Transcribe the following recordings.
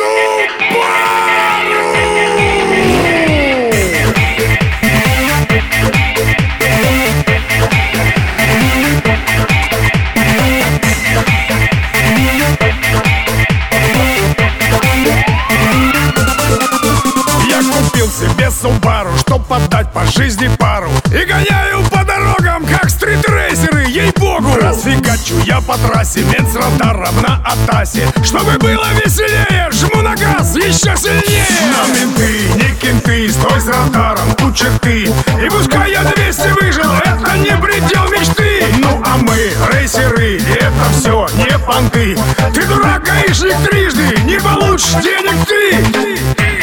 Себе Субару, чтоб отдать по жизни пару. И гоняю по дорогам, как стритрейсеры, ей-богу. Расфигачу я по трассе, мент с радаром на Атасе. Чтобы было веселее, жму на газ еще сильнее. Но менты, не кенты, стой с радаром у черты. И пускай я 200 выжил, это не предел мечты. Ну а мы, рейсеры, и это все не понты. Ты дурак, гаишник трижды, не получишь денег ты.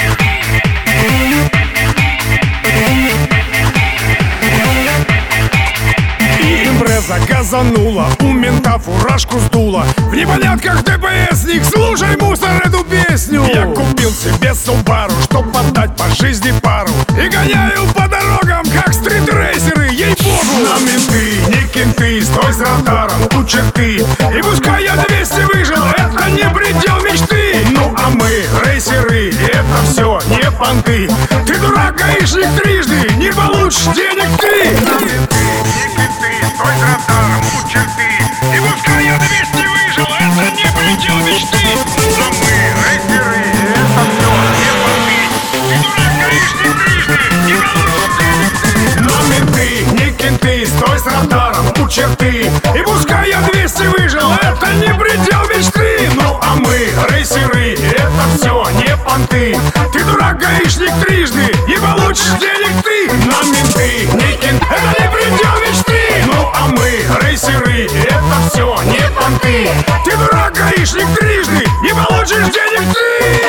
Газанула, у мента фуражку сдула. В непонятках ДПСник, слушай, мусор, эту песню. Я купил себе Субару, чтоб отдать по жизни пару. И гоняю по дорогам, как стритрейсеры, ей-богу. Но менты, не кенты, стой с радаром у черты. И пускай я 200 выжил, это не предел мечты. Ну а мы, рейсеры, и это все не понты. Ты дурак, гаишник трижды, не получишь денег ты. Стой с радаром у черты. И пускай я 200 выжил, это не предел мечты. Но мы, рейсеры, это все не понты. Ты дурак, гаишник трижды, не получишь денег ты. Но менты, не кенты, стой с радаром у черты. И пускай я 200 выжил, это не предел мечты. Ну а мы, рейсеры, это все не понты. Ты дурак, гаишник трижды, не получишь денег ты. Но менты, не кенты, это не предел мечты. Ну а мы, рейсеры, это все не понты. Ты дурак, гаишник трижды, не получишь денег ты.